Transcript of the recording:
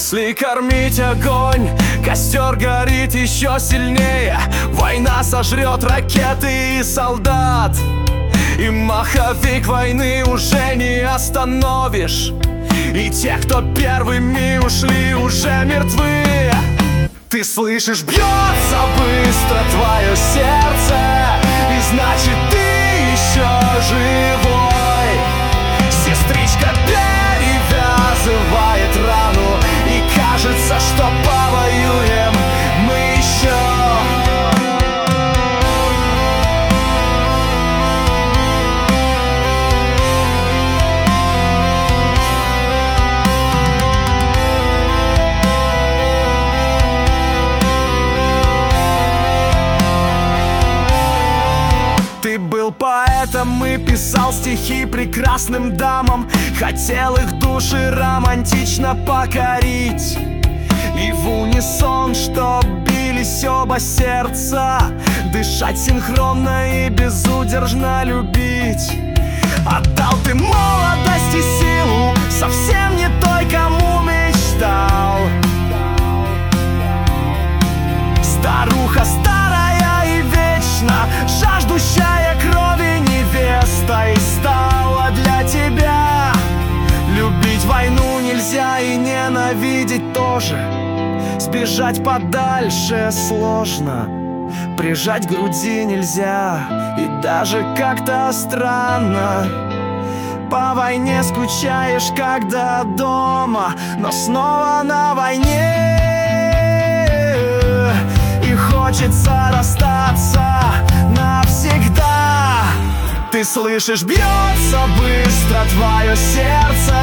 Если кормить огонь, костер горит еще сильнее. Война сожрет ракеты и солдат, и маховик войны уже не остановишь. И те, кто первыми ушли, уже мертвы. Ты слышишь, бьется быстро твое сердце, и значит ты еще живой. Сестричка перевязывает рану, и кажется, что повоюем мы еще. Ты был поэтом и писал стихи прекрасным дамам, хотел их души романтично покорить. И в унисон, чтоб бились оба сердца, дышать синхронно и безудержно любить. Отдал ты молодость и силу совсем не той, кому мечтал. Старуха старая и вечно жаждущая крови невеста и стала для тебя. Любить войну нельзя и ненавидеть тоже. Сбежать подальше сложно, прижать к груди нельзя, и даже как-то странно. По войне скучаешь, когда дома, но снова на войне. И хочется расстаться навсегда. Ты слышишь, бьется быстро твое сердце,